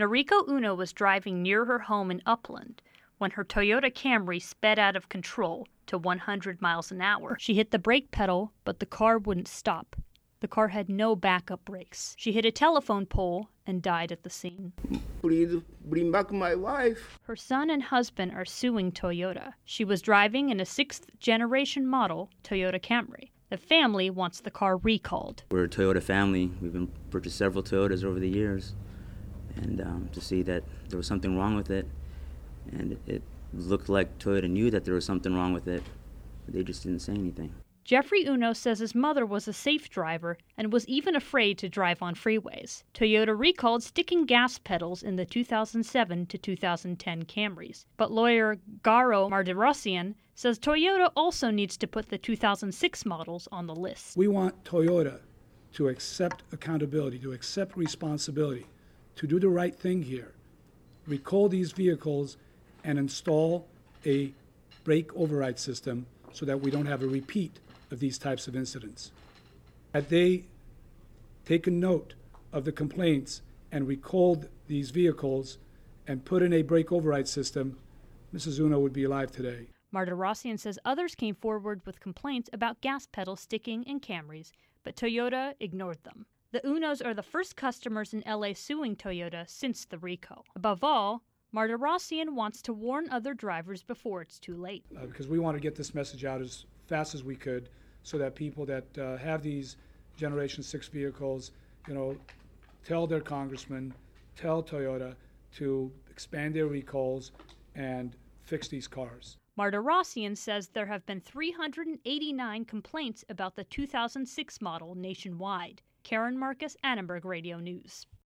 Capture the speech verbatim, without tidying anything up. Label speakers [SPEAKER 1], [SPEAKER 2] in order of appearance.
[SPEAKER 1] Noriko Uno was driving near her home in Upland when her Toyota Camry sped out of control to one hundred miles an hour. She hit the brake pedal, but the car wouldn't stop. The car had no backup brakes. She hit a telephone pole and died at the scene.
[SPEAKER 2] Please bring back my wife.
[SPEAKER 1] Her son and husband are suing Toyota. She was driving in a sixth-generation model Toyota Camry. The family wants the car recalled.
[SPEAKER 3] We're a Toyota family. We've been purchased several Toyotas over the years. And um, to see that there was something wrong with it, and it, it looked like Toyota knew that there was something wrong with it, but they just didn't say anything.
[SPEAKER 1] Jeffrey Uno says his mother was a safe driver and was even afraid to drive on freeways. Toyota recalled sticking gas pedals in the two thousand seven to two thousand ten Camrys. But lawyer Garo Mardirosyan says Toyota also needs to put the two thousand six models on the list.
[SPEAKER 4] We want Toyota to accept accountability, to accept responsibility, to do the right thing here. Recall these vehicles and install a brake override system so that we don't have a repeat of these types of incidents. Had they taken note of the complaints and recalled these vehicles and put in a brake override system, Missus Uno would be alive today.
[SPEAKER 1] Mardirosyan says others came forward with complaints about gas pedal sticking in Camrys, but Toyota ignored them. The Unos are the first customers in L A suing Toyota since the recall. Above all, Mardirosyan wants to warn other drivers before it's too late.
[SPEAKER 4] Uh, because we want to get this message out as fast as we could so that people that uh, have these Generation six vehicles, you know, tell their congressman, tell Toyota to expand their recalls and fix these cars.
[SPEAKER 1] Mardirosyan says there have been three hundred eighty-nine complaints about the two thousand six model nationwide. Karen Marcus, Annenberg Radio News.